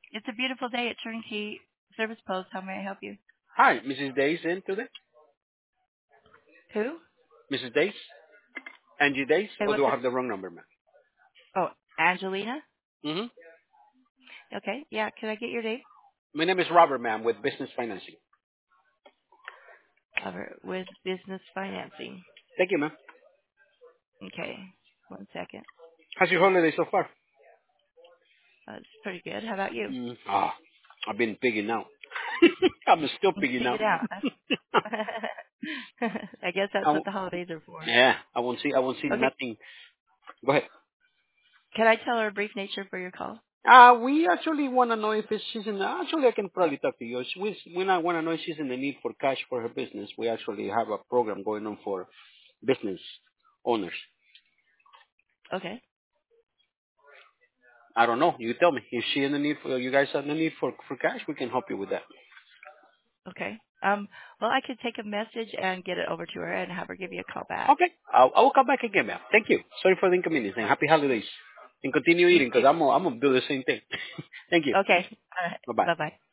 It's a beautiful day at Turnkey Service Post. How may I help you? Hi, Mrs. Days in today? Who? Mrs. Days? Angie Days? Hey, Or what's do I it? have the wrong number, ma'am? Oh, Angelina? Mm-hmm. Okay, yeah. Can I get your name? My name is Robert, ma'am, with Business Financing. Cover with business financing. Thank you, ma'am. Okay, one second. How's your holiday so far? It's pretty good. How about you? I've been pigging out. I'm still pigging Figure out. it out. Huh? I guess I that's what w- the holidays are for. yeah, I won't see Okay, nothing. Go ahead. can I tell her a brief nature for your call? We actually want to know if she's in. Actually, I can probably talk to you. We not want to know if she's in the need for cash for her business. We actually have a program going on for business owners. Okay, I don't know. You tell me. If she in the need for, you guys are in the need for cash, we can help you with that. okay. Well, I could take a message and get it over to her and have her give you a call back. Okay. I will come back again, ma'am. Thank you. Sorry for the inconvenience and happy holidays. And continue You eating because too. I'm gonna do the same thing. Thank you. Okay. All right. Bye bye. Bye bye.